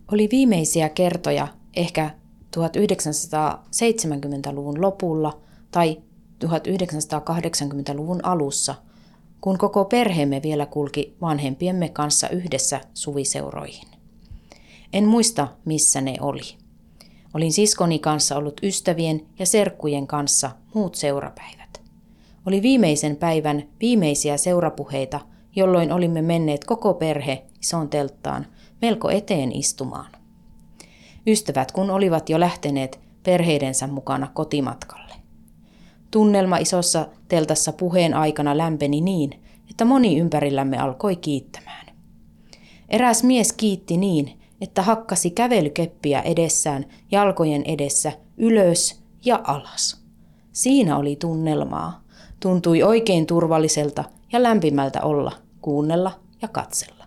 Oli viimeisiä kertoja ehkä 1970-luvun lopulla tai 1980-luvun alussa, kun koko perheemme vielä kulki vanhempiemme kanssa yhdessä suviseuroihin. En muista, missä ne oli. Olin siskoni kanssa ollut ystävien ja serkkujen kanssa muut seurapäivät. Oli viimeisen päivän viimeisiä seurapuheita, jolloin olimme menneet koko perhe isoon telttaan melko eteen istumaan. Ystävät kun olivat jo lähteneet perheidensä mukana kotimatkalle. Tunnelma isossa teltassa puheen aikana lämpeni niin, että moni ympärillämme alkoi kiittämään. Eräs mies kiitti niin, että hakkasi kävelykeppiä edessään jalkojen edessä ylös ja alas. Siinä oli tunnelmaa. Tuntui oikein turvalliselta ja lämpimältä olla, kuunnella ja katsella.